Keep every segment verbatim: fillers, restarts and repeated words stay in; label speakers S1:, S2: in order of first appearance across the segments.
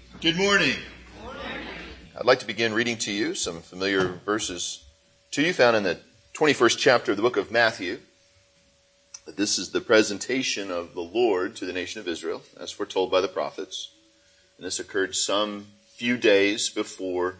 S1: Good morning. I'd like to begin reading to you some familiar verses to you found in the twenty-first chapter of the book of Matthew. This is the presentation of the Lord to the nation of Israel, as foretold by the prophets. And this occurred some few days before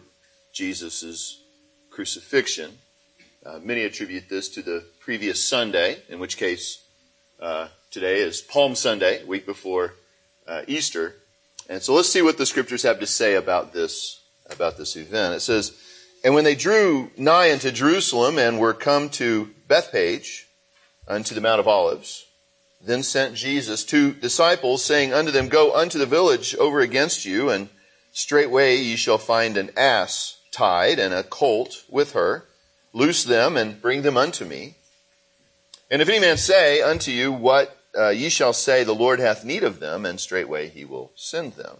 S1: Jesus' crucifixion. Uh, many attribute this to the previous Sunday, in which case uh, today is Palm Sunday, a week before uh, Easter. And so let's see what the scriptures have to say about this, about this event. It says, "And when they drew nigh unto Jerusalem and were come to Bethphage, unto the Mount of Olives, then sent Jesus two disciples, saying unto them, Go unto the village over against you, and straightway ye shall find an ass tied, and a colt with her. Loose them, and bring them unto me. And if any man say unto you, What Uh, ye shall say, the Lord hath need of them, and straightway he will send them.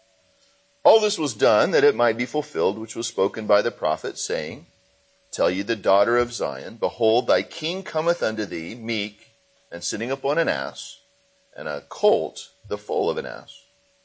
S1: All this was done that it might be fulfilled, which was spoken by the prophet, saying, Tell ye the daughter of Zion, Behold, thy king cometh unto thee, meek, and sitting upon an ass, and a colt, the foal of an ass.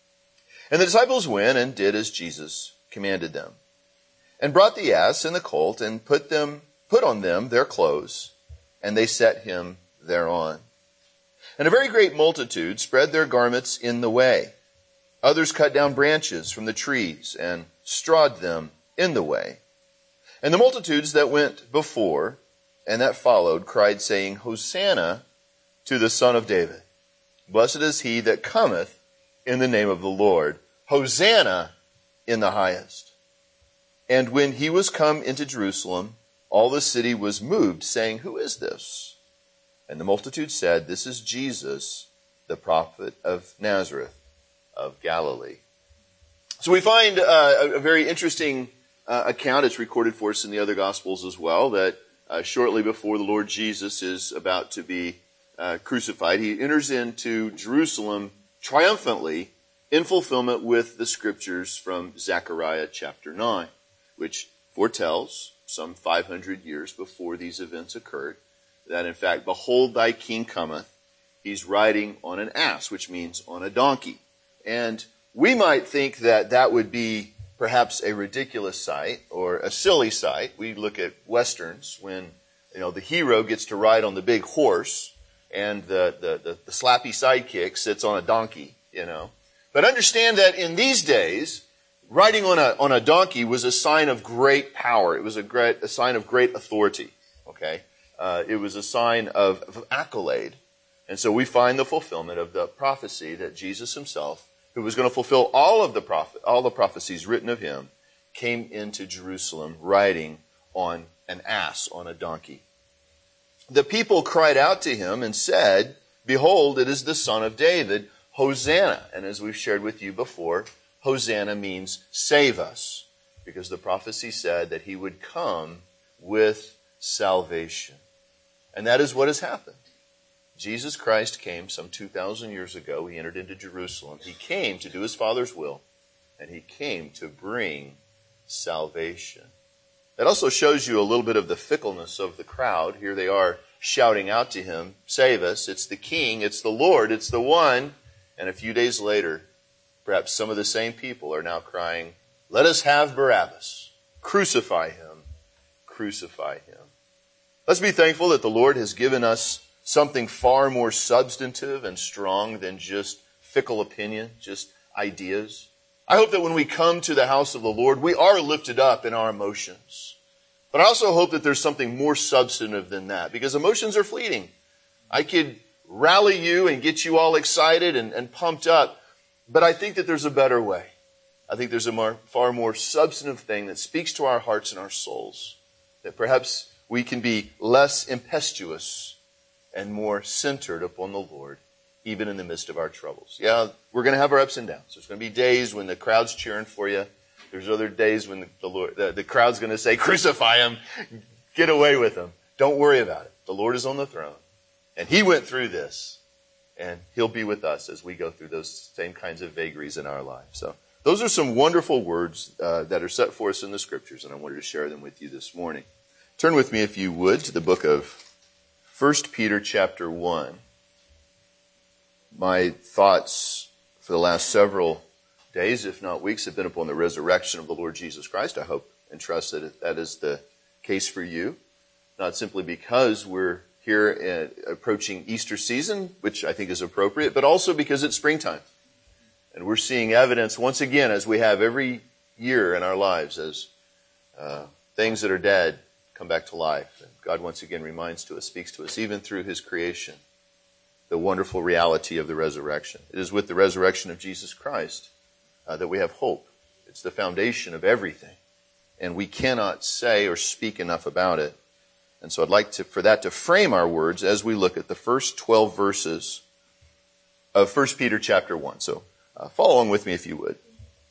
S1: And the disciples went and did as Jesus commanded them, and brought the ass and the colt, and put them put on them their clothes, and they set him thereon. And a very great multitude spread their garments in the way. Others cut down branches from the trees and strawed them in the way. And the multitudes that went before and that followed cried, saying, Hosanna to the Son of David. Blessed is he that cometh in the name of the Lord. Hosanna in the highest. And when he was come into Jerusalem, all the city was moved, saying, Who is this? And the multitude said, This is Jesus, the prophet of Nazareth of Galilee. So we find uh, a very interesting uh, account. It's recorded for us in the other Gospels as well, that uh, shortly before the Lord Jesus is about to be uh, crucified, he enters into Jerusalem triumphantly in fulfillment with the scriptures from Zechariah chapter nine, which foretells some five hundred years before these events occurred, that in fact, behold, thy king cometh. He's riding on an ass, which means on a donkey. And we might think that that would be perhaps a ridiculous sight or a silly sight. We look at Westerns when, you know, the hero gets to ride on the big horse and the, the, the, the slappy sidekick sits on a donkey, you know. But understand that in these days, riding on a, on a donkey was a sign of great power. It was a great, a sign of great authority, okay? Uh, it was a sign of, of accolade. And so we find the fulfillment of the prophecy that Jesus himself, who was going to fulfill all of the prophet, all the prophecies written of him, came into Jerusalem riding on an ass, on a donkey. The people cried out to him and said, Behold, it is the Son of David, Hosanna. And as we've shared with you before, Hosanna means save us, because the prophecy said that he would come with salvation. And that is what has happened. Jesus Christ came some two thousand years ago. He entered into Jerusalem. He came to do his Father's will, and he came to bring salvation. That also shows you a little bit of the fickleness of the crowd. Here they are shouting out to him, Save us. It's the King. It's the Lord. It's the one. And a few days later, perhaps some of the same people are now crying, Let us have Barabbas. Crucify him. Crucify him. Let's be thankful that the Lord has given us something far more substantive and strong than just fickle opinion, just ideas. I hope that when we come to the house of the Lord, we are lifted up in our emotions. But I also hope that there's something more substantive than that, because emotions are fleeting. I could rally you and get you all excited and, and pumped up, but I think that there's a better way. I think there's a more, far more substantive thing that speaks to our hearts and our souls, that perhaps we can be less impetuous and more centered upon the Lord, even in the midst of our troubles. Yeah, we're going to have our ups and downs. There's going to be days when the crowd's cheering for you. There's other days when the, the, Lord, the, the crowd's going to say, Crucify him, get away with him. Don't worry about it. The Lord is on the throne, and he went through this, and he'll be with us as we go through those same kinds of vagaries in our lives. So those are some wonderful words uh, that are set for us in the Scriptures, and I wanted to share them with you this morning. Turn with me, if you would, to the book of First Peter chapter one. My thoughts for the last several days, if not weeks, have been upon the resurrection of the Lord Jesus Christ. I hope and trust that that is the case for you. Not simply because we're here at approaching Easter season, which I think is appropriate, but also because it's springtime. And we're seeing evidence once again, as we have every year in our lives, as uh, things that are dead come back to life. And God once again reminds to us, speaks to us, even through his creation, the wonderful reality of the resurrection. It is with the resurrection of Jesus Christ uh, that we have hope. It's the foundation of everything. And we cannot say or speak enough about it. And so I'd like to, for that to frame our words as we look at the first twelve verses of First Peter chapter one. So uh, follow along with me if you would.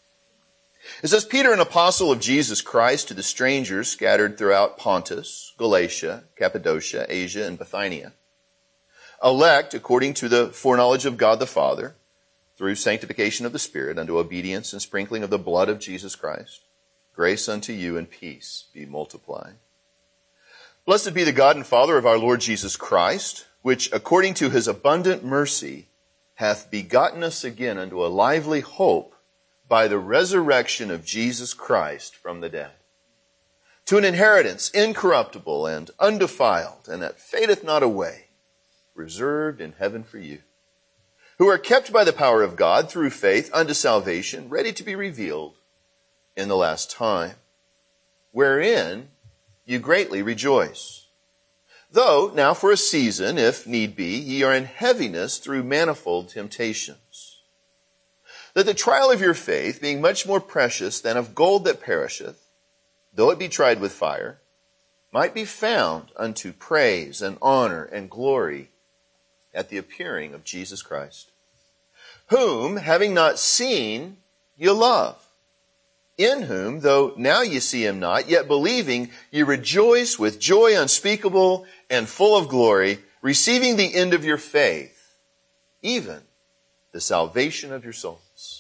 S1: It says, Peter, an apostle of Jesus Christ, to the strangers scattered throughout Pontus, Galatia, Cappadocia, Asia, and Bithynia, elect according to the foreknowledge of God the Father, through sanctification of the Spirit, unto obedience and sprinkling of the blood of Jesus Christ, grace unto you and peace be multiplied. Blessed be the God and Father of our Lord Jesus Christ, which according to his abundant mercy hath begotten us again unto a lively hope by the resurrection of Jesus Christ from the dead, to an inheritance incorruptible and undefiled, and that fadeth not away, reserved in heaven for you, who are kept by the power of God through faith unto salvation, ready to be revealed in the last time, wherein you greatly rejoice. Though now for a season, if need be, ye are in heaviness through manifold temptations, that the trial of your faith, being much more precious than of gold that perisheth, though it be tried with fire, might be found unto praise and honor and glory at the appearing of Jesus Christ, whom, having not seen, you love, in whom, though now ye see him not, yet believing, ye rejoice with joy unspeakable and full of glory, receiving the end of your faith, even the salvation of your souls.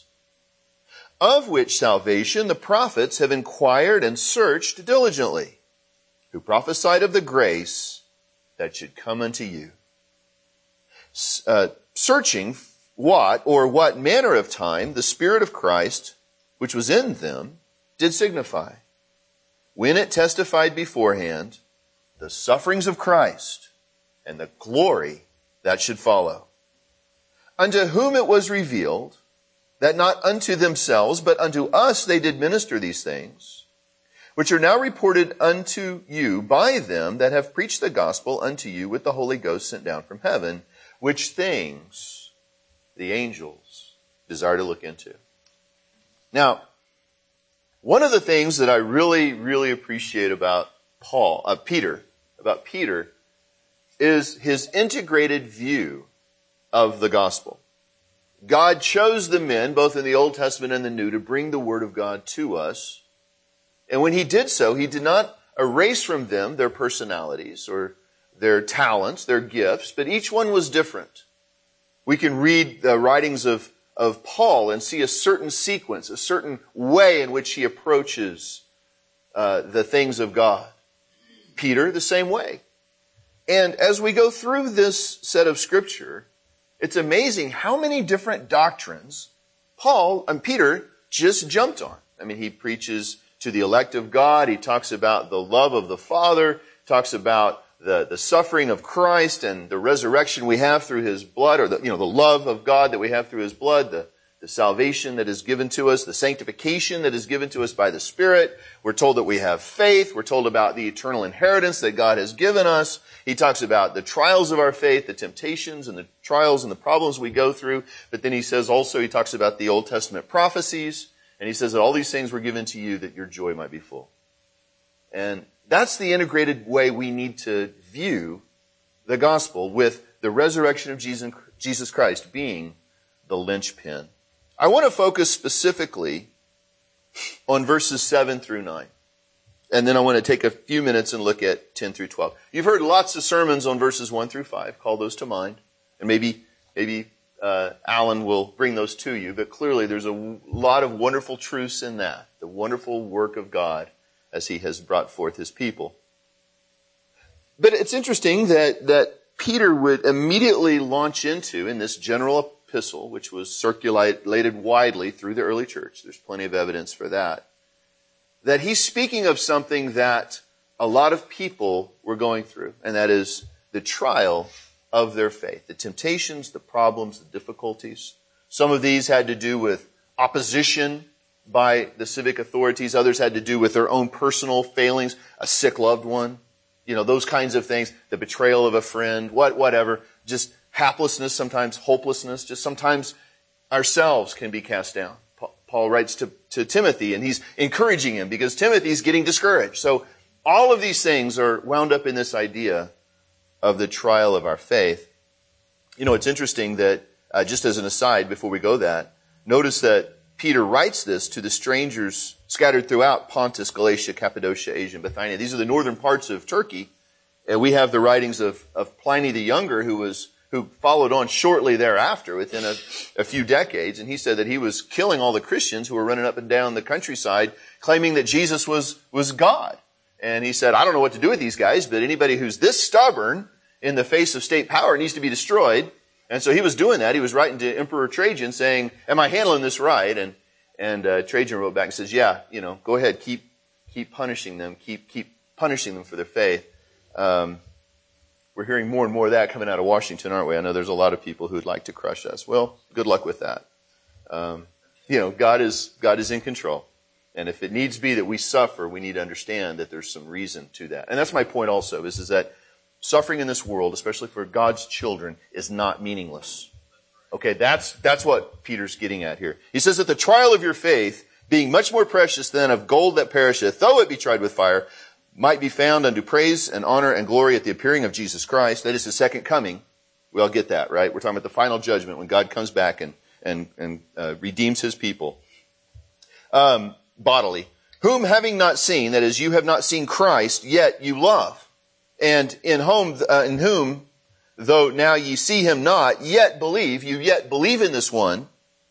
S1: Of which salvation the prophets have inquired and searched diligently, who prophesied of the grace that should come unto you. Uh, searching what or what manner of time the Spirit of Christ, which was in them, did signify, when it testified beforehand the sufferings of Christ and the glory that should follow, unto whom it was revealed that not unto themselves, but unto us they did minister these things, which are now reported unto you by them that have preached the gospel unto you with the Holy Ghost sent down from heaven, which things the angels desire to look into. Now, one of the things that I really, really appreciate about Paul, uh, Peter, about Peter, is his integrated view of the gospel. God chose the men, both in the Old Testament and the New, to bring the Word of God to us. And when he did so, he did not erase from them their personalities or their talents, their gifts, but each one was different. We can read the writings of, of Paul and see a certain sequence, a certain way in which he approaches uh, the things of God. Peter, the same way. And as we go through this set of Scripture, it's amazing how many different doctrines Paul and Peter just jumped on. I mean, he preaches to the elect of God. He talks about the love of the Father, talks about the, the suffering of Christ and the resurrection we have through his blood, or the, you know, the love of God that we have through his blood, the, the salvation that is given to us, the sanctification that is given to us by the Spirit. We're told that we have faith. We're told about the eternal inheritance that God has given us. He talks about the trials of our faith, the temptations and the trials and the problems we go through. But then he says also, he talks about the Old Testament prophecies. And he says that all these things were given to you that your joy might be full. And that's the integrated way we need to view the gospel, with the resurrection of Jesus Christ being the linchpin. I want to focus specifically on verses seven through nine. And then I want to take a few minutes and look at ten through twelve. You've heard lots of sermons on verses one through five. Call those to mind. And maybe, maybe uh, Alan will bring those to you. But clearly there's a lot of wonderful truths in that. The wonderful work of God as he has brought forth his people. But it's interesting that, that Peter would immediately launch into, in this general epistle, which was circulated widely through the early church. There's plenty of evidence for that. That he's speaking of something that a lot of people were going through, and that is the trial of their faith. The temptations, the problems, the difficulties. Some of these had to do with opposition by the civic authorities. Others had to do with their own personal failings, a sick loved one, you know, those kinds of things, the betrayal of a friend, what, whatever, just haplessness, sometimes hopelessness, just sometimes ourselves can be cast down. Paul writes to, to Timothy, and he's encouraging him because Timothy's getting discouraged. So all of these things are wound up in this idea of the trial of our faith. You know, it's interesting that, uh, just as an aside before we go that, notice that Peter writes this to the strangers scattered throughout Pontus, Galatia, Cappadocia, Asia, and Bithynia. These are the northern parts of Turkey. And we have the writings of, of Pliny the Younger, who was who followed on shortly thereafter, within a, a few decades. And he said that he was killing all the Christians who were running up and down the countryside, claiming that Jesus was, was God. And he said, I don't know what to do with these guys, but anybody who's this stubborn in the face of state power needs to be destroyed. And so he was doing that. He was writing to Emperor Trajan saying, am I handling this right? And and uh, Trajan wrote back and says, yeah, you know, go ahead, keep keep punishing them, keep keep punishing them for their faith. Um, we're hearing more and more of that coming out of Washington, aren't we? I know there's a lot of people who'd like to crush us. Well, good luck with that. Um, you know, God is God is in control. And if it needs to be that we suffer, we need to understand that there's some reason to that. And that's my point also, is, is that suffering in this world, especially for God's children, is not meaningless. Okay, that's that's what Peter's getting at here. He says that the trial of your faith, being much more precious than of gold that perisheth, though it be tried with fire, might be found unto praise and honor and glory at the appearing of Jesus Christ. That is his second coming. We all get that, right? We're talking about the final judgment when God comes back and and and uh, redeems his people. Um, bodily. Whom having not seen, that is, you have not seen Christ, yet you love. And in whom, uh, in whom, though now ye see him not, yet believe, you yet believe in this one,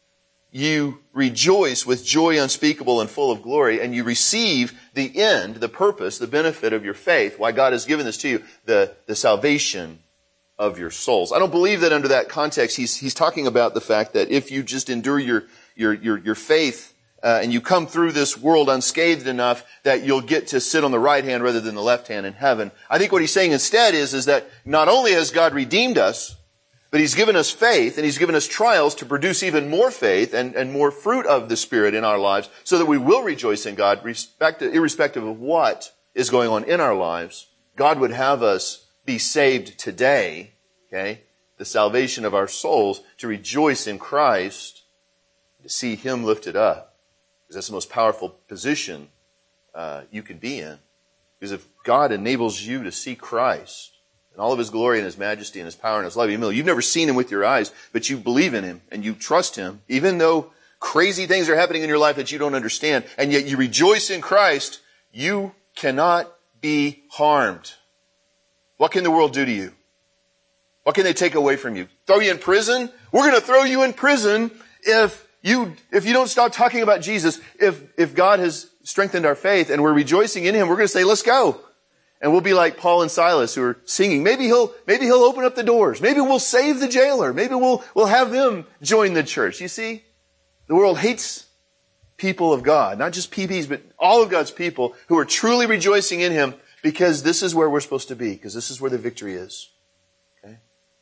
S1: you rejoice with joy unspeakable and full of glory, and you receive the end, the purpose, the benefit of your faith, why God has given this to you, the, the salvation of your souls. I don't believe that under that context he's, he's talking about the fact that if you just endure your, your, your, your faith, Uh, and you come through this world unscathed enough that you'll get to sit on the right hand rather than the left hand in heaven. I think what he's saying instead is, is that not only has God redeemed us, but he's given us faith and he's given us trials to produce even more faith and, and more fruit of the Spirit in our lives so that we will rejoice in God irrespective of what is going on in our lives. God would have us be saved today, okay? The salvation of our souls, to rejoice in Christ, to see him lifted up. Because that's the most powerful position uh, you can be in. Because if God enables you to see Christ and all of his glory and his majesty and his power and his love, you've never seen him with your eyes, but you believe in him and you trust him, even though crazy things are happening in your life that you don't understand, and yet you rejoice in Christ, you cannot be harmed. What can the world do to you? What can they take away from you? Throw you in prison? We're going to throw you in prison if You, if you don't stop talking about Jesus. If, if God has strengthened our faith and we're rejoicing in him, we're going to say, let's go. And we'll be like Paul and Silas who are singing. Maybe he'll, maybe he'll open up the doors. Maybe we'll save the jailer. Maybe we'll, we'll have them join the church. You see, the world hates people of God, not just P Ps, but all of God's people who are truly rejoicing in him, because this is where we're supposed to be, because this is where the victory is. Okay?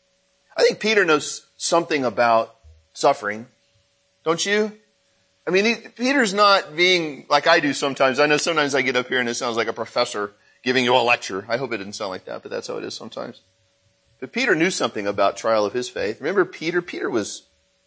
S1: I think Peter knows something about suffering. Don't you? I mean, he, Peter's not being like I do sometimes. I know sometimes I get up here and it sounds like a professor giving you a lecture. I hope it didn't sound like that, but that's how it is sometimes. But Peter knew something about trial of his faith. Remember Peter? Peter was,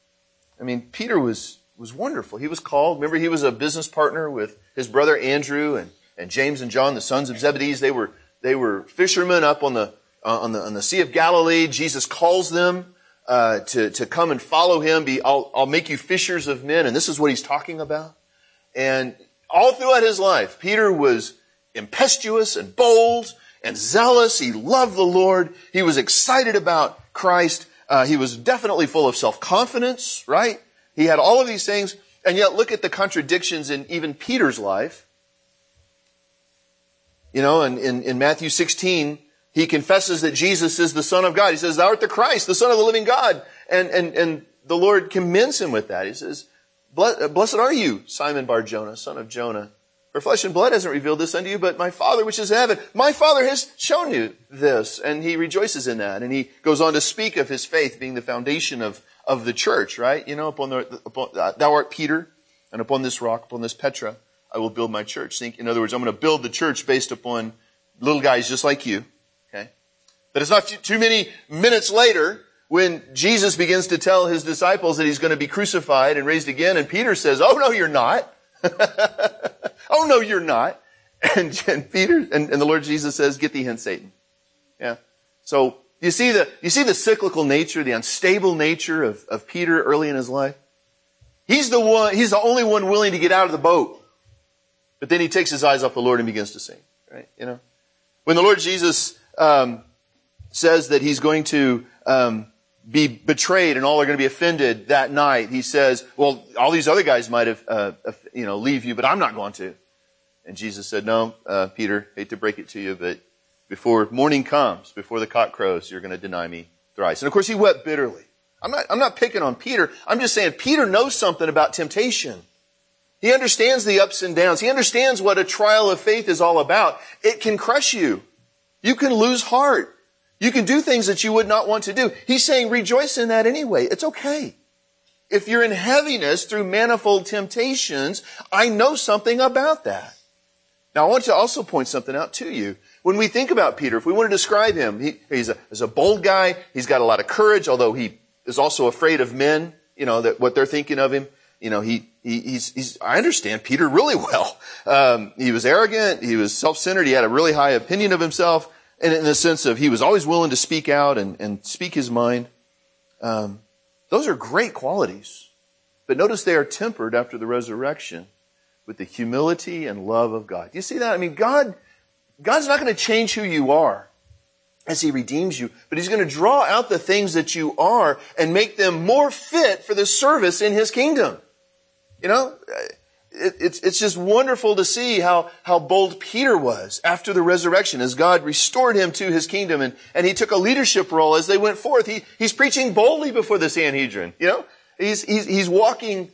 S1: I mean, Peter was, was wonderful. He was called. Remember, he was a business partner with his brother Andrew and, and James and John, the sons of Zebedee. They were, they were fishermen up on the, uh, on the, on the Sea of Galilee. Jesus calls them Uh, to, to come and follow him. Be, I'll, I'll make you fishers of men. And this is what he's talking about. And all throughout his life, Peter was impetuous and bold and zealous. He loved the Lord. He was excited about Christ. Uh, he was definitely full of self-confidence, right? He had all of these things. And yet look at the contradictions in even Peter's life. You know, in, in, in Matthew sixteen, he confesses that Jesus is the Son of God. He says, thou art the Christ, the Son of the living God. And, and, and the Lord commends him with that. He says, blessed are you, Simon Bar-Jonah, son of Jonah. For flesh and blood hasn't revealed this unto you, but my Father which is in heaven. My Father has shown you this. And he rejoices in that. And he goes on to speak of his faith being the foundation of, of the church, right? You know, upon the, upon, uh, thou art Peter, and upon this rock, upon this Petra, I will build my church. Think, in other words, I'm going to build the church based upon little guys just like you. Okay? But it's not too many minutes later when Jesus begins to tell his disciples that he's going to be crucified and raised again. And Peter says, oh, no, you're not. Oh, no, you're not. And, and Peter, and, and the Lord Jesus says, get thee hence, Satan. Yeah. So you see the, you see the cyclical nature, the unstable nature of, of Peter early in his life. He's the one, he's the only one willing to get out of the boat. But then he takes his eyes off the Lord and begins to sink. Right? You know, when the Lord Jesus, um, says that he's going to, um, be betrayed and all are going to be offended that night. He says, well, all these other guys might have, uh, you know, leave you, but I'm not going to. And Jesus said, no, uh, Peter, hate to break it to you, but before morning comes, before the cock crows, you're going to deny me thrice. And of course he wept bitterly. I'm not, I'm not picking on Peter. I'm just saying Peter knows something about temptation. He understands the ups and downs. He understands what a trial of faith is all about. It can crush you. You can lose heart. You can do things that you would not want to do. He's saying rejoice in that anyway. It's okay. If you're in heaviness through manifold temptations, I know something about that. Now I want to also point something out to you. When we think about Peter, if we want to describe him, he, he's, a, he's a bold guy. He's got a lot of courage, although he is also afraid of men, you know, that what they're thinking of him. You know, he, he he's, he's, I understand Peter really well. Um, he was arrogant. He was self-centered. He had a really high opinion of himself. And in the sense of he was always willing to speak out and, and speak his mind. Um, those are great qualities. But notice they are tempered after the resurrection with the humility and love of God. Do you see that? I mean, God, God's not going to change who you are as he redeems you, but he's going to draw out the things that you are and make them more fit for the service in his kingdom. You know, it, it's, it's just wonderful to see how, how bold Peter was after the resurrection as God restored him to his kingdom and, and he took a leadership role as they went forth. He, he's preaching boldly before the Sanhedrin. You know, he's, he's, he's walking,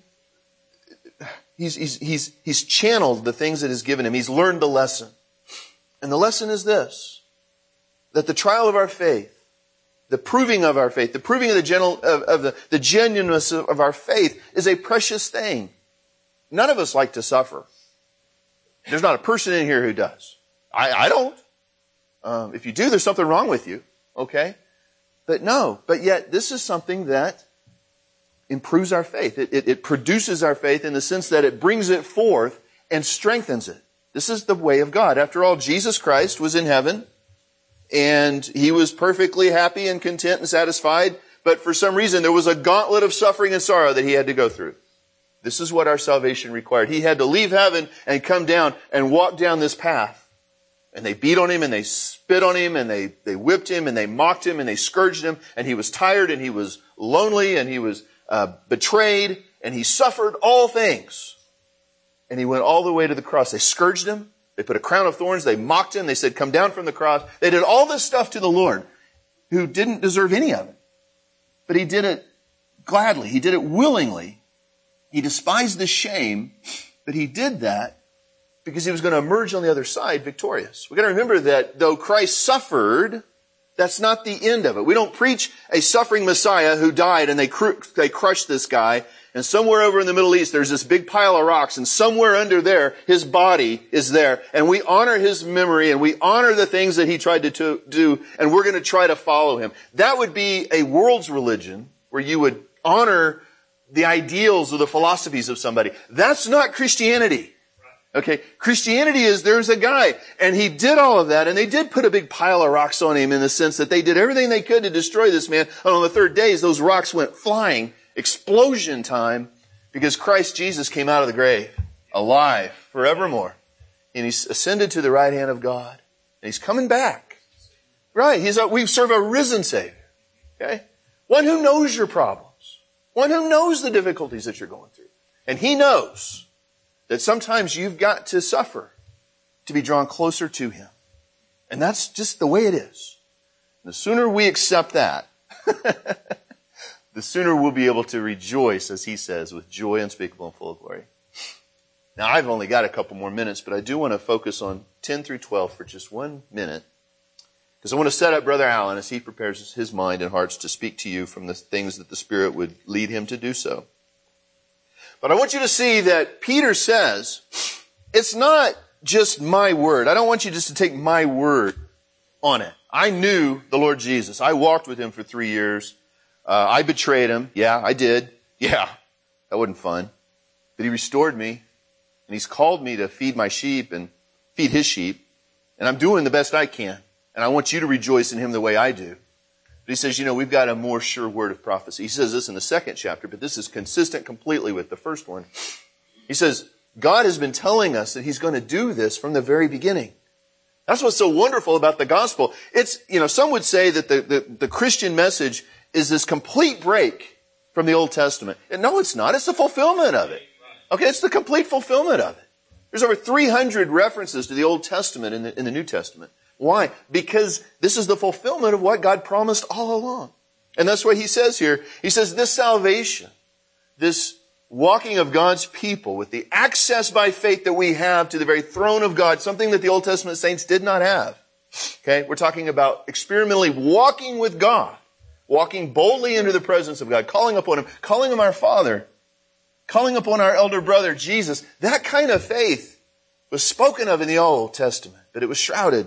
S1: he's, he's, he's, he's channeled the things that is given him. He's learned the lesson. And the lesson is this, that the trial of our faith, the proving of our faith, the proving of the, gentle, of, of the, the genuineness of, of our faith is a precious thing. None of us like to suffer. There's not a person in here who does. I, I don't. Um, if you do, there's something wrong with you. Okay? But no. But yet, this is something that improves our faith. It, it, it produces our faith in the sense that it brings it forth and strengthens it. This is the way of God. After all, Jesus Christ was in heaven and he was perfectly happy and content and satisfied. But for some reason, there was a gauntlet of suffering and sorrow that he had to go through. This is what our salvation required. He had to leave heaven and come down and walk down this path. And they beat on him and they spit on him and they, they whipped him and they mocked him and they scourged him. And he was tired and he was lonely and he was uh, betrayed and he suffered all things. And he went all the way to the cross. They scourged him. They put a crown of thorns. They mocked him. They said, come down from the cross. They did all this stuff to the Lord who didn't deserve any of it. But he did it gladly. He did it willingly. He despised the shame, but he did that because he was going to emerge on the other side victorious. We've got to remember that though Christ suffered, that's not the end of it. We don't preach a suffering Messiah who died and they cr- they crushed this guy. And somewhere over in the Middle East, there's this big pile of rocks. And somewhere under there, his body is there. And we honor his memory and we honor the things that he tried to, to do. And we're going to try to follow him. That would be a world's religion where you would honor the ideals or the philosophies of somebody. That's not Christianity. Okay, Christianity is there's a guy and he did all of that and they did put a big pile of rocks on him in the sense that they did everything they could to destroy this man. And on the third day, those rocks went flying, explosion time, because Christ Jesus came out of the grave alive forevermore. And he's ascended to the right hand of God and he's coming back. Right, he's a, we serve a risen Savior. Okay, one who knows your problems. One who knows the difficulties that you're going through. And he knows that sometimes you've got to suffer to be drawn closer to him. And that's just the way it is. The sooner we accept that, the sooner we'll be able to rejoice, as he says, with joy unspeakable and full of glory. Now, I've only got a couple more minutes, but I do want to focus on ten through twelve for just one minute, because I want to set up Brother Allen as he prepares his mind and hearts to speak to you from the things that the Spirit would lead him to do so. But I want you to see that Peter says, it's not just my word. I don't want you just to take my word on it. I knew the Lord Jesus. I walked with him for three years. Uh, I betrayed him. Yeah, I did. Yeah, that wasn't fun. But he restored me. And he's called me to feed my sheep and feed his sheep. And I'm doing the best I can. And I want you to rejoice in him the way I do. But he says, you know, we've got a more sure word of prophecy. He says this in the second chapter, but this is consistent completely with the first one. He says, God has been telling us that he's going to do this from the very beginning. That's what's so wonderful about the gospel. It's, you know, some would say that the, the, the Christian message is this complete break from the Old Testament. And no, it's not. It's the fulfillment of it. Okay, it's the complete fulfillment of it. There's over three hundred references to the Old Testament in the, in the New Testament. Why? Because this is the fulfillment of what God promised all along. And that's what he says here. He says this salvation, this walking of God's people with the access by faith that we have to the very throne of God, something that the Old Testament saints did not have. Okay, we're talking about experimentally walking with God, walking boldly into the presence of God, calling upon him, calling him our Father, calling upon our elder brother, Jesus. That kind of faith was spoken of in the Old Testament, but it was shrouded,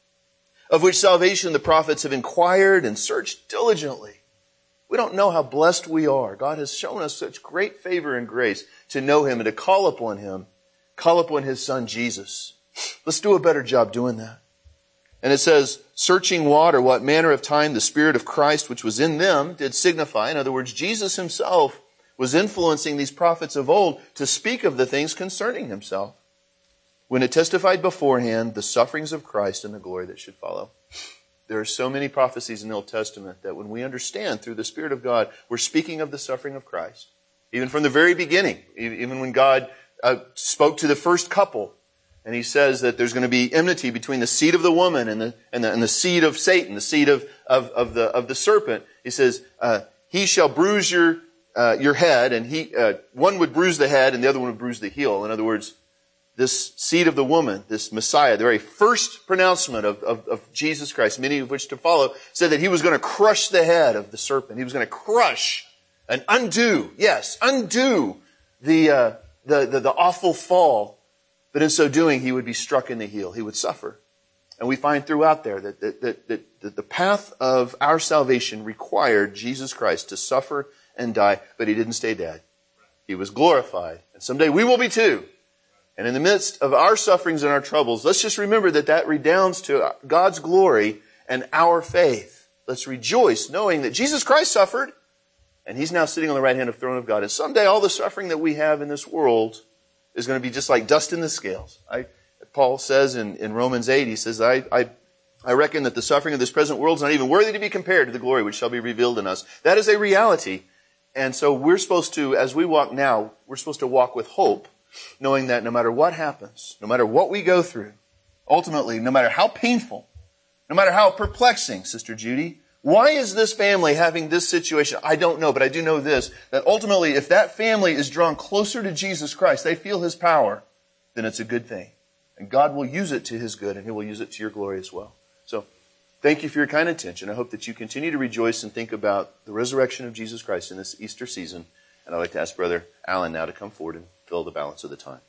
S1: of which salvation the prophets have inquired and searched diligently. We don't know how blessed we are. God has shown us such great favor and grace to know him and to call upon him, call upon his son Jesus. Let's do a better job doing that. And it says, searching water, what manner of time the Spirit of Christ which was in them did signify. In other words, Jesus himself was influencing these prophets of old to speak of the things concerning himself, when it testified beforehand the sufferings of Christ and the glory that should follow. There are so many prophecies in the Old Testament that when we understand through the Spirit of God, we're speaking of the suffering of Christ. Even from the very beginning, even when God uh, spoke to the first couple, and he says that there's going to be enmity between the seed of the woman and the, and the, and the seed of Satan, the seed of, of, of, the, of the serpent. He says, uh, he shall bruise your, uh, your head, and he, uh, one would bruise the head and the other one would bruise the heel. In other words, this seed of the woman, this Messiah, the very first pronouncement of, of, of Jesus Christ, many of which to follow, said that he was going to crush the head of the serpent. He was going to crush and undo, yes, undo the, uh, the, the, the awful fall. But in so doing, he would be struck in the heel. He would suffer. And we find throughout there that, that, that, that, that the path of our salvation required Jesus Christ to suffer and die, but he didn't stay dead. He was glorified. And someday we will be too. And in the midst of our sufferings and our troubles, let's just remember that that redounds to God's glory and our faith. Let's rejoice knowing that Jesus Christ suffered, and he's now sitting on the right hand of the throne of God. And someday all the suffering that we have in this world is going to be just like dust in the scales. I, Paul says in, in Romans eight, he says, I, I, I reckon that the suffering of this present world is not even worthy to be compared to the glory which shall be revealed in us. That is a reality. And so we're supposed to, as we walk now, we're supposed to walk with hope, knowing that no matter what happens, no matter what we go through, ultimately, no matter how painful, no matter how perplexing, Sister Judy, why is this family having this situation? I don't know, but I do know this, that ultimately, if that family is drawn closer to Jesus Christ, they feel his power, then it's a good thing. And God will use it to his good, and he will use it to your glory as well. So, thank you for your kind attention. I hope that you continue to rejoice and think about the resurrection of Jesus Christ in this Easter season. And I'd like to ask Brother Allen now to come forward and fill the balance of the time.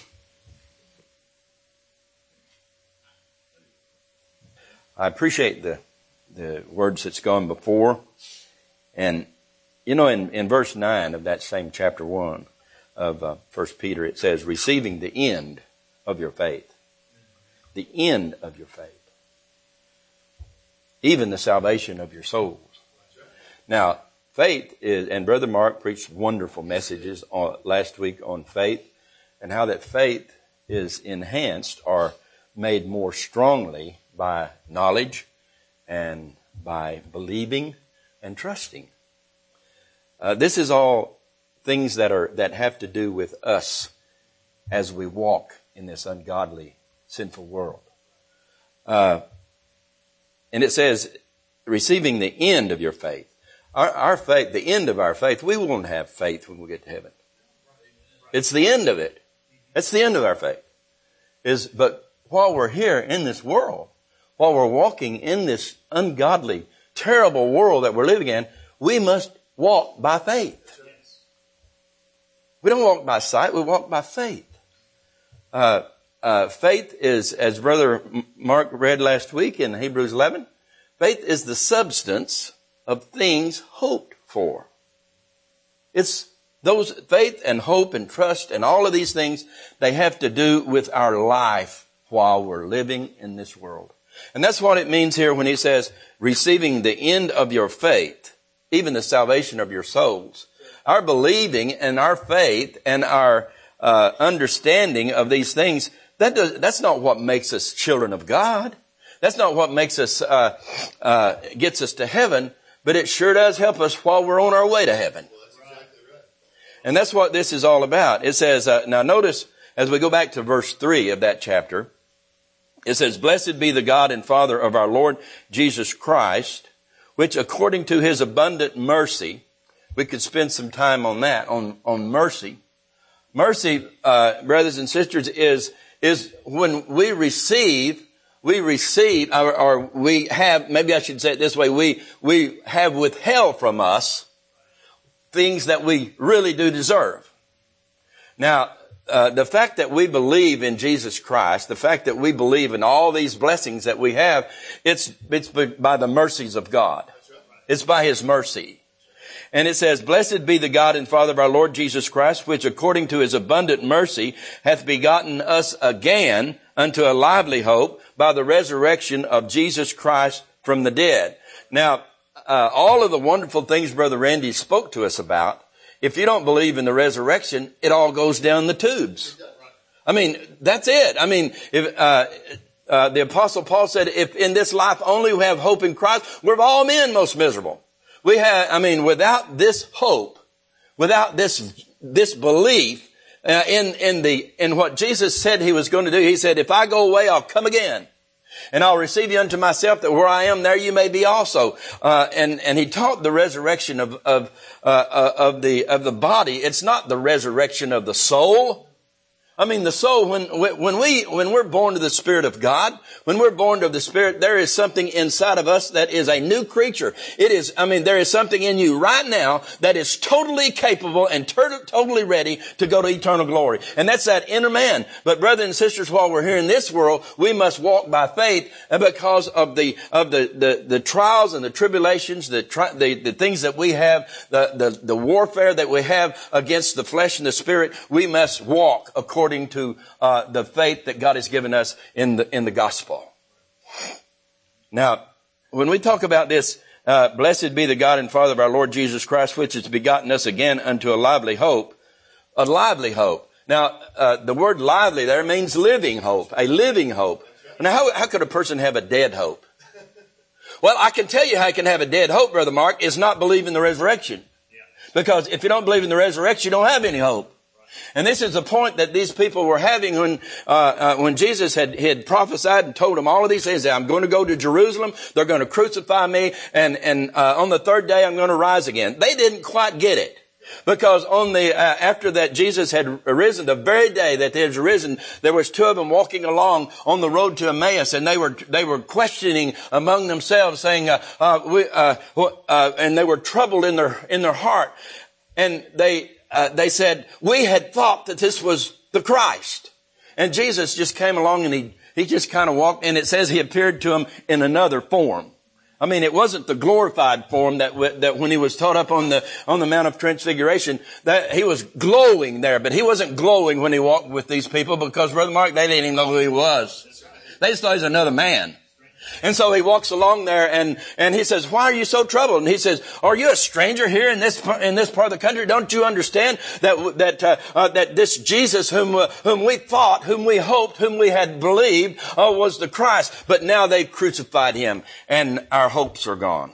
S2: I appreciate the the words that's gone before. And, you know, in, in verse nine of that same chapter one of uh, First Peter, it says, receiving the end of your faith. The end of your faith. Even the salvation of your souls. Now, faith is, and Brother Mark preached wonderful messages on, last week on faith, and how that faith is enhanced or made more strongly by knowledge and by believing and trusting. Uh, this is all things that are that have to do with us as we walk in this ungodly, sinful world. Uh, and it says, receiving the end of your faith. our, our faith, the end of our faith, we won't have faith when we get to heaven. It's the end of it. It's the end of our faith. Is, but while we're here in this world, while we're walking in this ungodly, terrible world that we're living in, we must walk by faith. We don't walk by sight, we walk by faith. Uh, uh, faith is, as Brother Mark read last week in Hebrews eleven, faith is the substance of things hoped for. It's those faith and hope and trust and all of these things, they have to do with our life while we're living in this world. And that's what it means here when he says, receiving the end of your faith, even the salvation of your souls. Our believing and our faith and our uh, understanding of these things, that does, that's not what makes us children of God. That's not what makes us, uh, uh, gets us to heaven, but it sure does help us while we're on our way to heaven. And that's what this is all about. It says, uh, now notice, as we go back to verse three of that chapter, it says, blessed be the God and Father of our Lord Jesus Christ, which according to his abundant mercy, we could spend some time on that, on, on mercy. Mercy, uh, brothers and sisters, is, is when we receive, we receive, or, or we have, maybe I should say it this way, we, we have withheld from us things that we really do deserve. Now, uh, the fact that we believe in Jesus Christ, the fact that we believe in all these blessings that we have, it's, it's by the mercies of God. It's by his mercy. And it says, blessed be the God and Father of our Lord Jesus Christ, which according to his abundant mercy hath begotten us again unto a lively hope by the resurrection of Jesus Christ from the dead. Now, uh, all of the wonderful things Brother Randy spoke to us about, if you don't believe in the resurrection, it all goes down the tubes. I mean, that's it. I mean, if, uh, uh, the Apostle Paul said, if in this life only we have hope in Christ, we're of all men most miserable. We have, I mean, without this hope, without this, this belief, uh, in, in the, in what Jesus said he was going to do, he said, if I go away, I'll come again. And I'll receive you unto myself, that where I am, there you may be also. Uh, and, and he taught the resurrection of, of, uh, uh, of the, of the body. It's not the resurrection of the soul. I mean, the soul, when, when we, when we're born to the Spirit of God, when we're born to the Spirit, there is something inside of us that is a new creature. It is, I mean, there is something in you right now that is totally capable and ter- totally ready to go to eternal glory. And that's that inner man. But brothers and sisters, while we're here in this world, we must walk by faith, and because of the, of the, the, the trials and the tribulations, the, tri- the, the things that we have, the, the, the warfare that we have against the flesh and the spirit, we must walk according to uh, the faith that God has given us in the in the gospel. Now, when we talk about this, uh, blessed be the God and Father of our Lord Jesus Christ, which has begotten us again unto a lively hope, a lively hope. Now, uh, the word lively there means living hope, a living hope. Now, how, how could a person have a dead hope? Well, I can tell you how you can have a dead hope, Brother Mark, is not believe in the resurrection. Because if you don't believe in the resurrection, you don't have any hope. And this is the point that these people were having when uh, uh when Jesus had, had prophesied and told them all of these things. I'm going to go to Jerusalem. They're going to crucify me. And, and uh, on the third day, I'm going to rise again. They didn't quite get it. Because on the, uh, after that Jesus had arisen, the very day that he had risen, there was two of them walking along on the road to Emmaus, and they were, they were questioning among themselves, saying, uh, uh, we, uh, uh, and they were troubled in their, in their heart. And they, uh, they said, we had thought that this was the Christ. And Jesus just came along and he, he just kind of walked, and it says he appeared to them in another form. I mean, it wasn't the glorified form that w- that when he was taught up on the on the Mount of Transfiguration, that he was glowing there, but he wasn't glowing when he walked with these people, because Brother Mark, they didn't even know who he was. They just thought he was another man. And so he walks along there, and and he says, "Why are you so troubled?" And he says, "Are you a stranger here in this in this part of the country? Don't you understand that that uh, uh, that this Jesus whom uh, whom we thought, whom we hoped, whom we had believed uh, was the Christ, but now they've crucified him, and our hopes are gone."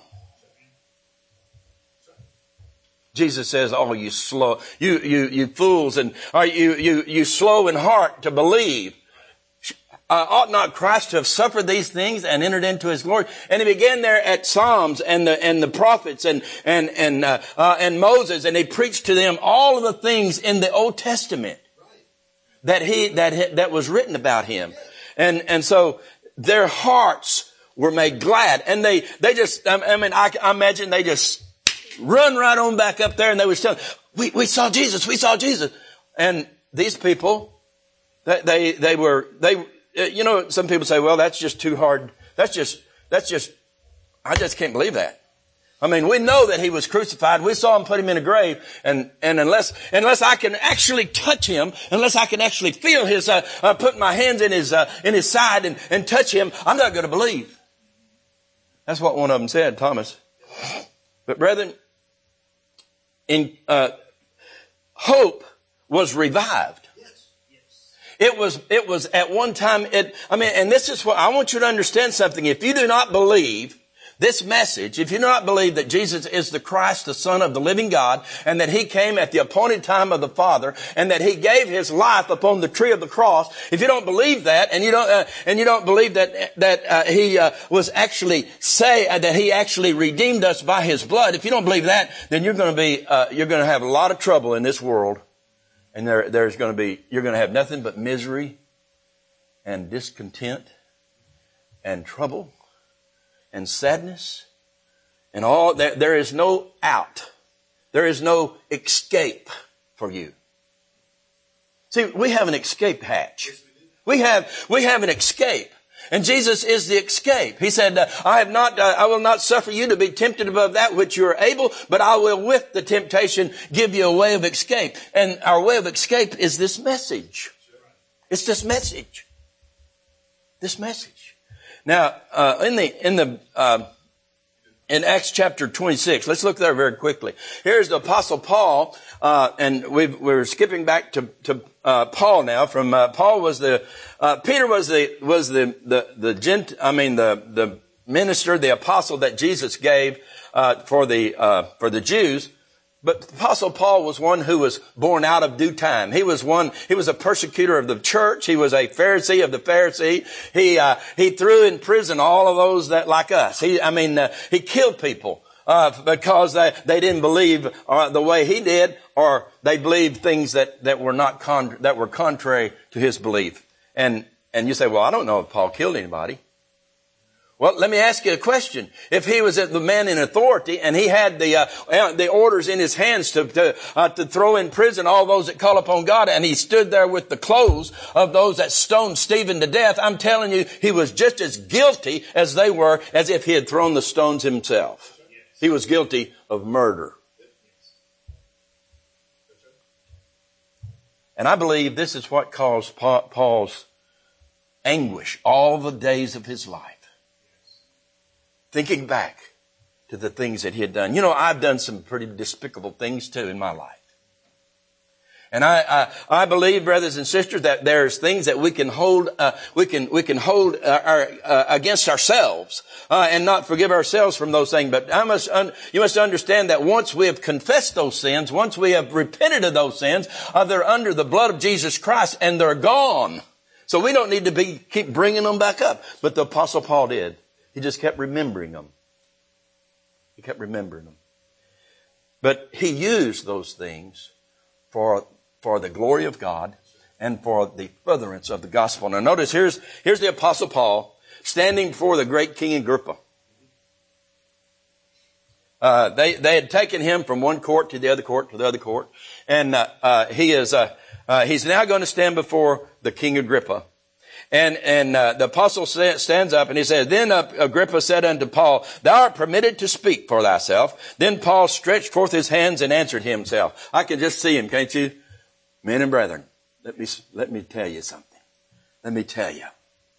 S2: Jesus says, "Oh, you slow, you you you fools, and are you you you slow in heart to believe." Uh, ought not Christ to have suffered these things and entered into his glory? And he began there at Psalms and the, and the prophets and, and, and, uh, uh, and Moses, and he preached to them all of the things in the Old Testament that he, that, that was written about him. And, and so their hearts were made glad. And they, they just, I mean, I, I imagine they just run right on back up there and they would tell, we, we saw Jesus, we saw Jesus. And these people, they, they, they were, they, you know, some people say, well, that's just too hard. That's just, that's just, I just can't believe that. I mean, we know that he was crucified. We saw him put him in a grave. And, and unless, unless I can actually touch him, unless I can actually feel his, uh, uh put my hands in his, uh, in his side and, and touch him, I'm not going to believe. That's what one of them said, Thomas. But brethren, in, uh, hope was revived. It was, it was at one time, it, I mean, and this is what, I want you to understand something. If you do not believe this message, if you do not believe that Jesus is the Christ, the Son of the living God, and that he came at the appointed time of the Father, and that he gave his life upon the tree of the cross, if you don't believe that, and you don't, uh, and you don't believe that, that, uh, he, uh, was actually say, uh, that he actually redeemed us by his blood, if you don't believe that, then you're going to be, uh, you're going to have a lot of trouble in this world. And there, there's going to be, you're going to have nothing but misery and discontent and trouble and sadness and all. There, there is no out. There is no escape for you. See, we have an escape hatch. We have, we have an escape. And Jesus is the escape. He said, uh, I have not, uh, I will not suffer you to be tempted above that which you are able, but I will with the temptation give you a way of escape. And our way of escape is this message. It's this message. This message. Now, uh, in the, in the, uh, in Acts chapter twenty-six, let's look there very quickly. Here's the Apostle Paul, uh, and we've, we're skipping back to, to, uh, Paul now. From, uh, Paul was the, uh, Peter was the, was the, the, the gent, I mean, the, the minister, the apostle that Jesus gave, uh, for the, uh, for the Jews. But the Apostle Paul was one who was born out of due time. He was one, he was a persecutor of the church. He was a Pharisee of the Pharisee. He, uh, he threw in prison all of those that like us. He, I mean, uh, he killed people, uh, because they, they didn't believe uh, the way he did, or they believed things that, that were not con- that were contrary to his belief. And, and you say, well, I don't know if Paul killed anybody. Well, let me ask you a question. If he was the man in authority and he had the uh, the orders in his hands to to, uh, to throw in prison all those that call upon God, and he stood there with the clothes of those that stoned Stephen to death, I'm telling you, he was just as guilty as they were, as if he had thrown the stones himself. He was guilty of murder. And I believe this is what caused Paul's anguish all the days of his life. Thinking back to the things that he had done. You know, I've done some pretty despicable things too in my life. And I, I, I believe, brothers and sisters, that there's things that we can hold, uh, we can, we can hold uh, our, uh, against ourselves, uh, and not forgive ourselves from those things. But I must, un- you must understand that once we have confessed those sins, once we have repented of those sins, uh, they're under the blood of Jesus Christ and they're gone. So we don't need to be, keep bringing them back up. But the Apostle Paul did. He just kept remembering them. He kept remembering them. But he used those things for, for the glory of God and for the furtherance of the gospel. Now notice, here's, here's the Apostle Paul standing before the great King Agrippa. Uh, they, they had taken him from one court to the other court to the other court. And, uh, uh, he is, uh, uh, he's now going to stand before the King Agrippa. And, and, uh, the apostle stands up and he says, Then Agrippa said unto Paul, Thou art permitted to speak for thyself. Then Paul stretched forth his hands and answered himself. I can just see him, can't you? Men and brethren, let me, let me tell you something. Let me tell you.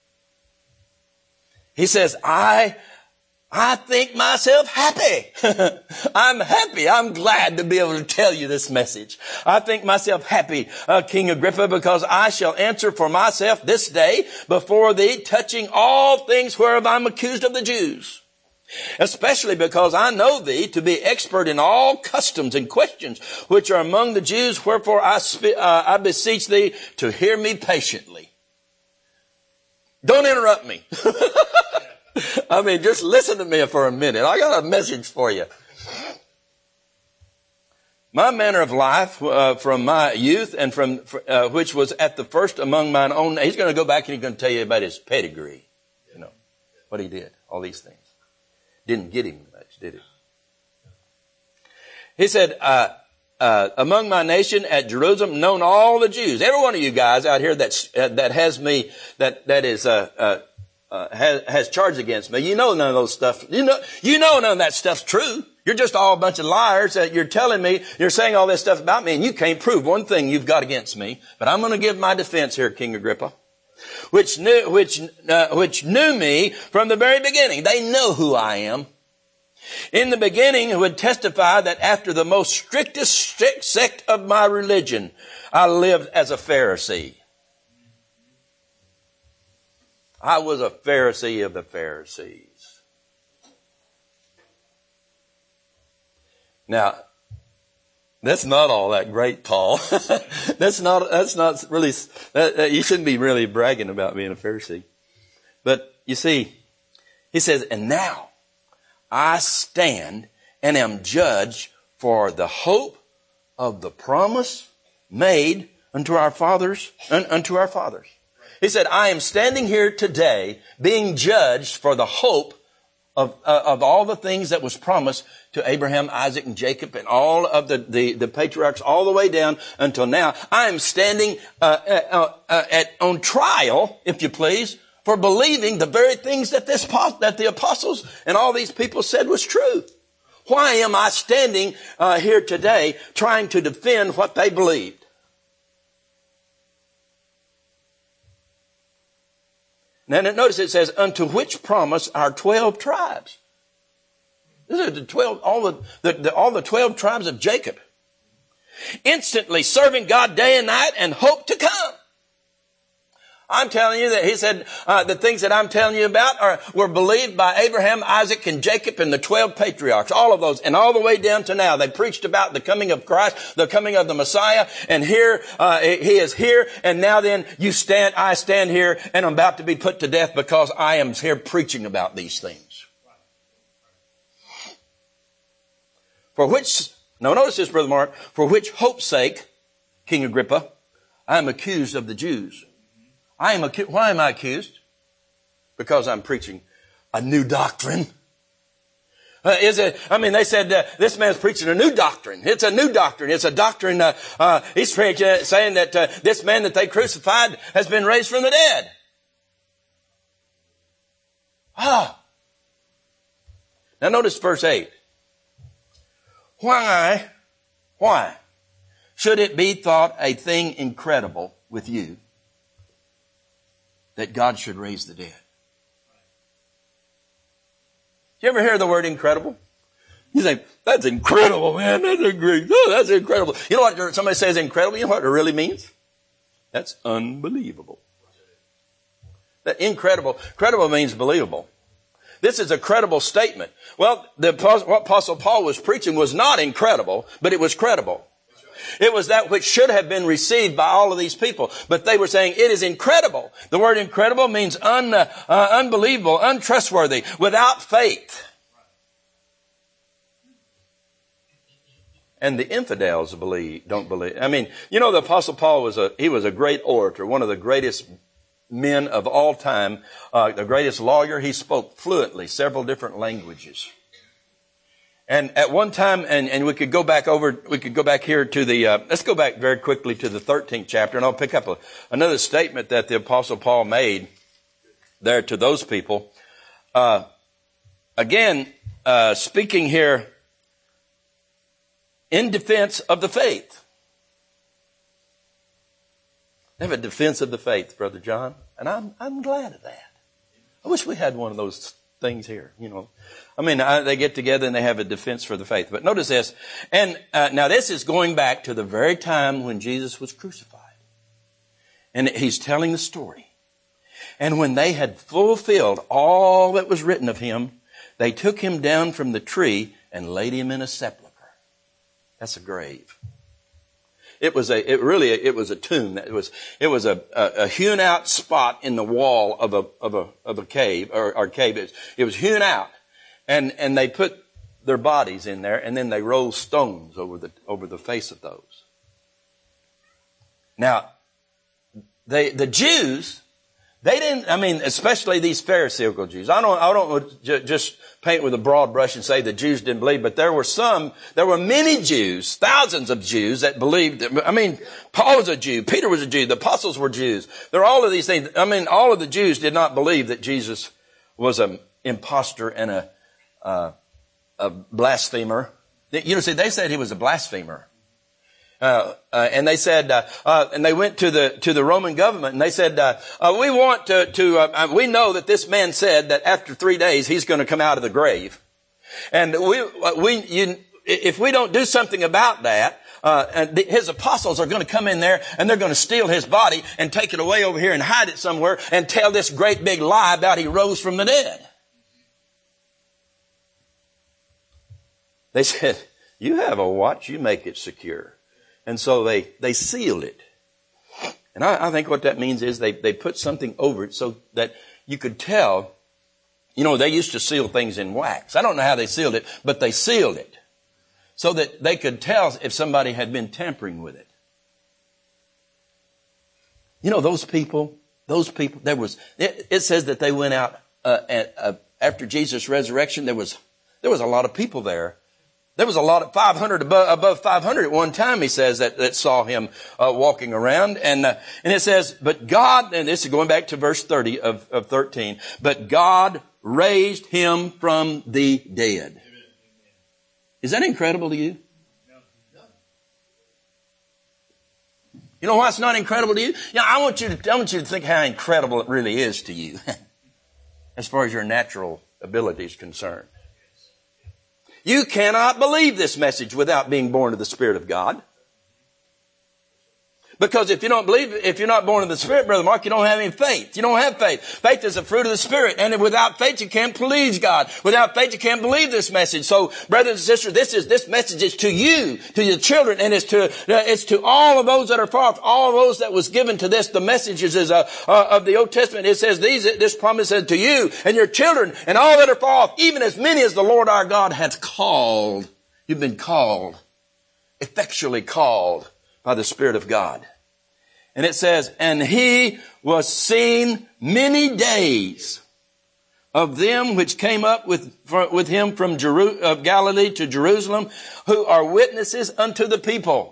S2: He says, I, I think myself happy. I'm happy. I'm glad to be able to tell you this message. I think myself happy, uh, King Agrippa, because I shall answer for myself this day before thee, touching all things whereof I'm accused of the Jews. Especially because I know thee to be expert in all customs and questions which are among the Jews. Wherefore I, spe- uh, I beseech thee to hear me patiently. Don't interrupt me. I mean, just listen to me for a minute. I got a message for you. My manner of life uh, from my youth and from uh, which was at the first among mine own. He's going to go back and he's going to tell you about his pedigree. You know, what he did. All these things. Didn't get him much, did it? He said, uh, uh, among my nation at Jerusalem, known all the Jews. Every one of you guys out here that's, uh, that has me, that, that is, uh, uh, uh, has, has charged against me. You know none of those stuff. You know, you know none of that stuff's true. You're just all a bunch of liars that you're telling me, you're saying all this stuff about me, and you can't prove one thing you've got against me. But I'm going to give my defense here, King Agrippa, which knew, which, uh, which knew me from the very beginning. They know who I am. In the beginning, who would testify that after the most strictest strict sect of my religion, I lived as a Pharisee. I was a Pharisee of the Pharisees. Now, that's not all that great, Paul. that's not, that's not really, that, that, you shouldn't be really bragging about being a Pharisee. But you see, he says, and now I stand and am judged for the hope of the promise made unto our fathers, un, unto our fathers. He said, I am standing here today being judged for the hope of, uh, of all the things that was promised to Abraham, Isaac, and Jacob, and all of the, the, the patriarchs all the way down until now. I am standing uh, uh, uh, at, on trial, if you please, for believing the very things that this that the apostles and all these people said was true. Why am I standing uh, here today trying to defend what they believed? Now notice it says, unto which promise our twelve tribes. These are the twelve, all the, the, the all the twelve tribes of Jacob. Instantly serving God day and night and hope to come. I'm telling you that he said, uh, the things that I'm telling you about are, were believed by Abraham, Isaac, and Jacob and the twelve patriarchs. All of those. And all the way down to now. They preached about the coming of Christ, the coming of the Messiah. And here, uh, he is here. And now then you stand, I stand here and I'm about to be put to death because I am here preaching about these things. For which, now notice this, Brother Mark, for which hope's sake, King Agrippa, I am accused of the Jews. I am acu- Why am I accused? Because I'm preaching a new doctrine. Uh, is it? I mean, they said uh, this man's preaching a new doctrine. It's a new doctrine. It's a doctrine. Uh, uh, he's preaching, uh, saying that uh, this man that they crucified has been raised from the dead. Ah. Now notice verse eight. Why? Why should it be thought a thing incredible with you that God should raise the dead? Do you ever hear the word incredible? You think, that's incredible, man. That's great. Oh, that's incredible. You know what somebody says incredible? You know what it really means? That's unbelievable. That incredible, credible means believable. This is a credible statement. Well, the, what Apostle Paul was preaching was not incredible, but it was credible. It was that which should have been received by all of these people. But they were saying it is incredible. The word incredible means un, uh, uh, unbelievable, untrustworthy, without faith. And the infidels believe, don't believe. I mean, you know, the Apostle Paul was a, he was a great orator, one of the greatest men of all time, uh, the greatest lawyer. He spoke fluently several different languages. And at one time, and, and we could go back over, we could go back here to the, uh, let's go back very quickly to the thirteenth chapter, and I'll pick up a, another statement that the Apostle Paul made there to those people. Uh, again, uh, speaking here in defense of the faith. They have a defense of the faith, Brother John, and I'm, I'm glad of that. I wish we had one of those things here, you know. I mean, I, they get together and they have a defense for the faith. But notice this. And uh, now this is going back to the very time when Jesus was crucified. And he's telling the story. And when they had fulfilled all that was written of him, they took him down from the tree and laid him in a sepulcher. That's a grave. It was a, it really, it was a tomb. It was, it was a, a, a hewn out spot in the wall of a, of a, of a cave or, or cave. It was, it was hewn out, and, and they put their bodies in there, and then they rolled stones over the, over the face of those. Now, they, the Jews, they didn't, I mean, especially these Pharisaical Jews. I don't, I don't just paint with a broad brush and say the Jews didn't believe, but there were some, there were many Jews, thousands of Jews that believed. I mean, Paul was a Jew, Peter was a Jew, the apostles were Jews. There are all of these things. I mean, all of the Jews did not believe that Jesus was an imposter and a, uh, a blasphemer. You know, see, they said he was a blasphemer. Uh, uh, and they said, uh, uh, and they went to the, to the Roman government and they said, uh, uh we want to, to, uh, we know that this man said that after three days he's going to come out of the grave. And we, uh, we, you, if we don't do something about that, uh, and the, his apostles are going to come in there and they're going to steal his body and take it away over here and hide it somewhere and tell this great big lie about he rose from the dead. They said, you have a watch, you make it secure. And so they, they sealed it. And I, I think what that means is they, they put something over it so that you could tell. You know, they used to seal things in wax. I don't know how they sealed it, but they sealed it so that they could tell if somebody had been tampering with it. You know, those people, those people, there was, it, it says that they went out, uh, at, uh, after Jesus' resurrection, there was, there was a lot of people there. There was a lot of five hundred above, above five hundred at one time, he says, that, that saw him uh, walking around. And uh, and it says, but God, and this is going back to verse thirty of, of thirteen, but God raised him from the dead. Is that incredible to you? You know why it's not incredible to you? Yeah, I want you to, I want you to think how incredible it really is to you as far as your natural ability is concerned. You cannot believe this message without being born of the Spirit of God. Because if you don't believe, if you're not born of the Spirit, Brother Mark, you don't have any faith. You don't have faith. Faith is a fruit of the Spirit. And without faith, you can't please God. Without faith, you can't believe this message. So, brothers and sisters, this is, this message is to you, to your children, and it's to, uh, it's to all of those that are far off, all of those that was given to this. The messages is, uh, uh, of the Old Testament. It says these, this promise is to you and your children and all that are far off, even as many as the Lord our God hath called. You've been called, effectually called by the Spirit of God. And it says, and he was seen many days of them which came up with, with him from Jeru- of Galilee to Jerusalem, who are witnesses unto the people.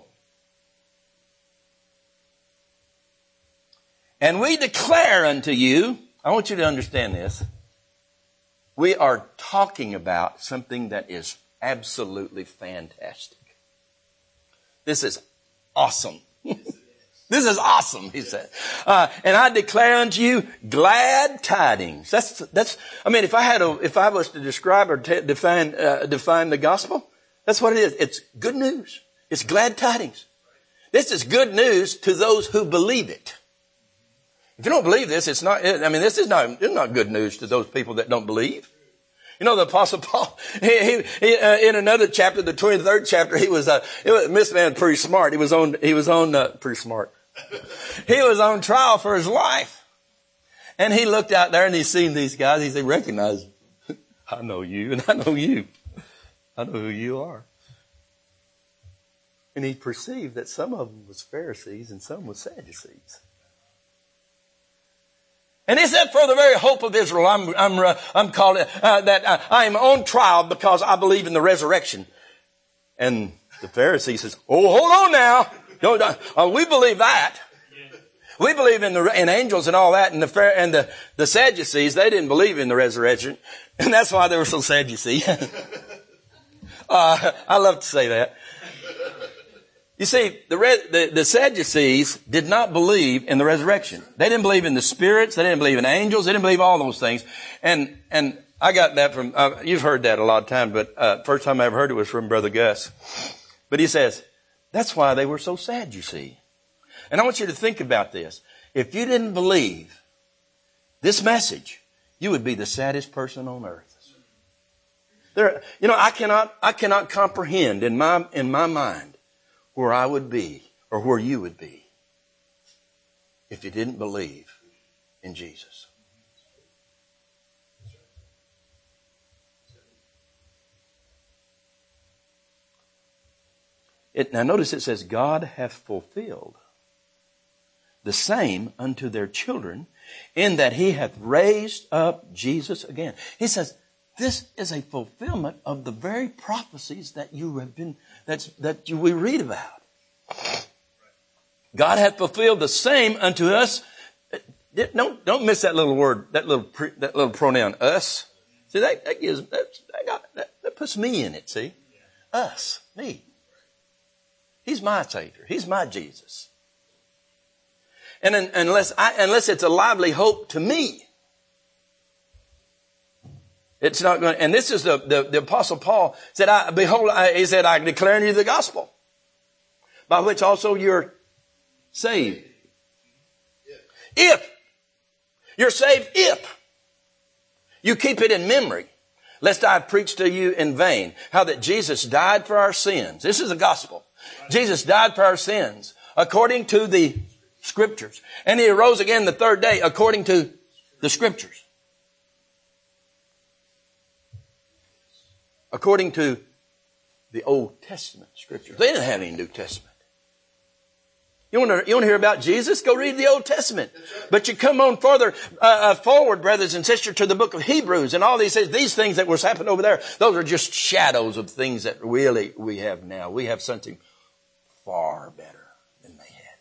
S2: And we declare unto you, I want you to understand this, we are talking about something that is absolutely fantastic. This is awesome. This is awesome, he said. Uh, and I declare unto you glad tidings. That's, that's, I mean, if I had a, if I was to describe or t- define, uh, define the gospel, that's what it is. It's good news. It's glad tidings. This is good news to those who believe it. If you don't believe this, it's not, I mean, this is not, it's not good news to those people that don't believe. You know, the Apostle Paul, he, he, he uh, in another chapter, the twenty-third chapter, he was, uh, it was, this man pretty smart. He was on, he was on, uh, pretty smart. He was on trial for his life. And he looked out there and he seen these guys. He said, recognize them. I know you and I know you. I know who you are. And he perceived that some of them was Pharisees and some was Sadducees. And he said, for the very hope of Israel, I'm, I'm, uh, I'm called, uh, that uh, I am on trial because I believe in the resurrection. And the Pharisee says, oh, hold on now. Don't, uh, we believe that. We believe in the, in angels and all that. And the, and the, the Sadducees, they didn't believe in the resurrection. And that's why they were so sad, you see. uh, I love to say that. You see, the, the, the Sadducees did not believe in the resurrection. They didn't believe in the spirits. They didn't believe in angels. They didn't believe all those things. And, and I got that from, uh, you've heard that a lot of times, but, uh, first time I ever heard it was from Brother Gus. But he says, that's why they were so sad, you see. And I want you to think about this. If you didn't believe this message, you would be the saddest person on earth. There, you know, I cannot, I cannot comprehend in my, in my mind where I would be or where you would be if you didn't believe in Jesus. It, now notice it says, God hath fulfilled the same unto their children, in that he hath raised up Jesus again. He says, this is a fulfillment of the very prophecies that you have been, that's, that you, we read about. God hath fulfilled the same unto us. Don't, don't miss that little word, that little, that little pronoun, us. See, that, that gives, that, that, got, that, that puts me in it, see? Us, me. He's my Savior. He's my Jesus. And un, unless I, unless it's a lively hope to me, it's not going to, and this is the, the, the Apostle Paul said, I, behold, I, he said, I declare unto you the gospel, by which also you're saved. If you're saved, if you keep it in memory, lest I preach to you in vain, how that Jesus died for our sins. This is the gospel. Jesus died for our sins according to the Scriptures. And he arose again the third day according to the Scriptures. According to the Old Testament Scriptures. They didn't have any New Testament. You want to, you want to hear about Jesus? Go read the Old Testament. But you come on further uh, uh, forward, brothers and sisters, to the book of Hebrews, and all these these things that was happening over there, those are just shadows of things that really we have now. We have something far better than they had.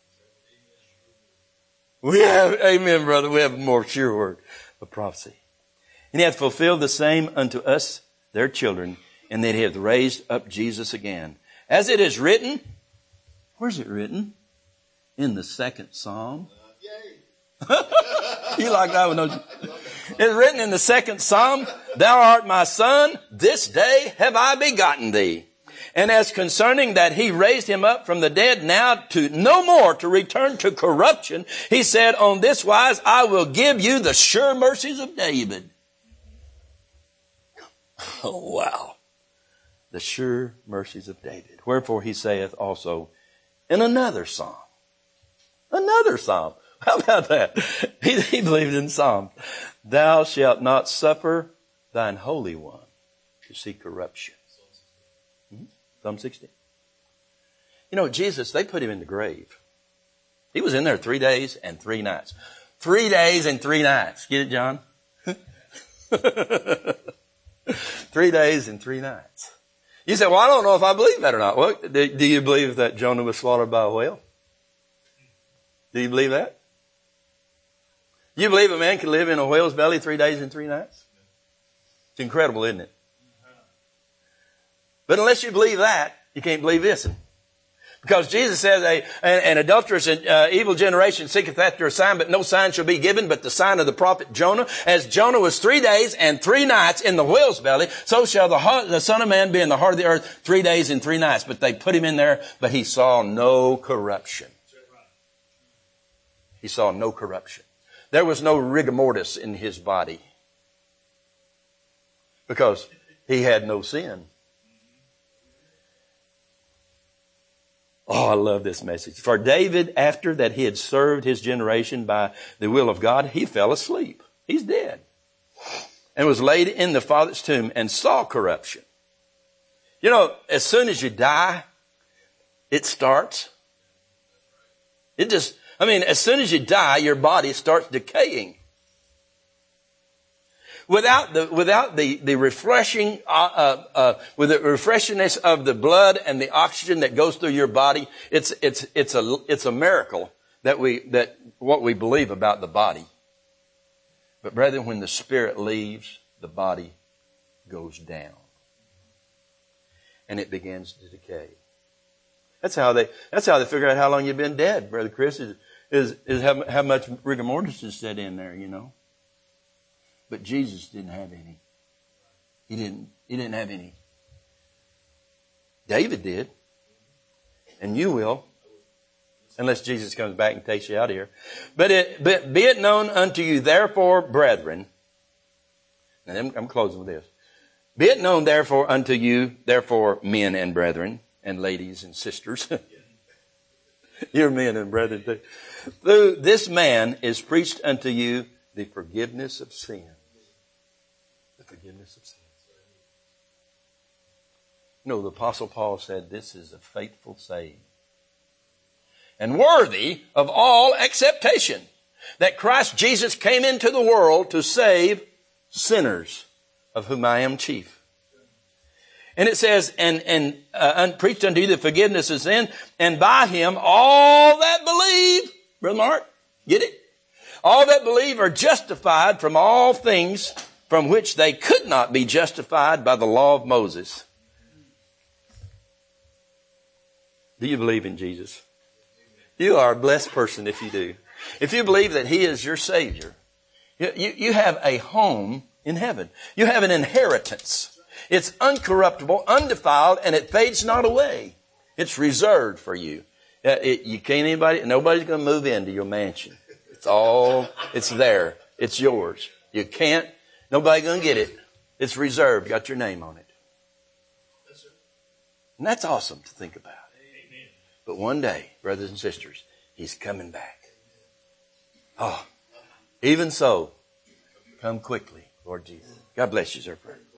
S2: We have, amen, brother, we have a more sure word of prophecy. And he hath fulfilled the same unto us, their children, and that he hath raised up Jesus again. As it is written, where's it written? In the second Psalm. You like that one, don't you? It's written in the second Psalm, thou art my son, this day have I begotten thee. And as concerning that he raised him up from the dead, now to no more to return to corruption, he said, on this wise I will give you the sure mercies of David. Oh, wow. The sure mercies of David. Wherefore he saith also in another psalm. Another psalm. How about that? He, he believed in Psalms. Thou shalt not suffer thine Holy One to see corruption. Mm-hmm. Psalm sixty. You know, Jesus, they put him in the grave. He was in there three days and three nights. Three days and three nights. Get it, John? Three days and three nights. You say, well, I don't know if I believe that or not. Well, do, do you believe that Jonah was slaughtered by a whale? Do you believe that? Do you believe a man can live in a whale's belly three days and three nights? It's incredible, isn't it? But unless you believe that, you can't believe this. Because Jesus says, a, an, an adulterous and uh, evil generation seeketh after a sign, but no sign shall be given but the sign of the prophet Jonah. As Jonah was three days and three nights in the whale's belly, so shall the, heart, the Son of Man be in the heart of the earth three days and three nights. But they put him in there, but he saw no corruption. He saw no corruption. There was no rigor mortis in his body because he had no sin. Oh, I love this message. For David, after that he had served his generation by the will of God, he fell asleep. He's dead. And was laid in the Father's tomb and saw corruption. You know, as soon as you die, it starts. It just, I mean, as soon as you die, your body starts decaying. Without the, without the, the refreshing, uh, uh, uh, with the refreshingness of the blood and the oxygen that goes through your body, it's, it's, it's a, it's a miracle that we, that what we believe about the body. But brethren, when the spirit leaves, the body goes down. And it begins to decay. That's how they, that's how they figure out how long you've been dead, Brother Chris, is, is, is how, how much rigor mortis is set in there, you know. But Jesus didn't have any. He didn't, he didn't have any. David did. And you will. Unless Jesus comes back and takes you out of here. But it, but be it known unto you, therefore, brethren. And I'm, I'm closing with this. Be it known, therefore, unto you, therefore, men and brethren, and ladies and sisters. You're men and brethren too. Through this man is preached unto you the forgiveness of sin. The forgiveness of sin. You know, the Apostle Paul said this is a faithful saying and worthy of all acceptation, that Christ Jesus came into the world to save sinners, of whom I am chief. And it says, and, and uh, preached unto you the forgiveness of sin, and by him all that believe, Brother Mark, get it? All that believe are justified from all things from which they could not be justified by the law of Moses. Do you believe in Jesus? You are a blessed person if you do. If you believe that he is your Savior, you, you, you have a home in heaven. You have an inheritance. It's uncorruptible, undefiled, and it fades not away. It's reserved for you. It, you can't anybody, nobody's going to move into your mansion. It's all, it's there. It's yours. You can't, nobody's going to get it. It's reserved. Got your name on it. And that's awesome to think about. But one day, brothers and sisters, he's coming back. Oh, even so, come quickly, Lord Jesus. God bless you, sir.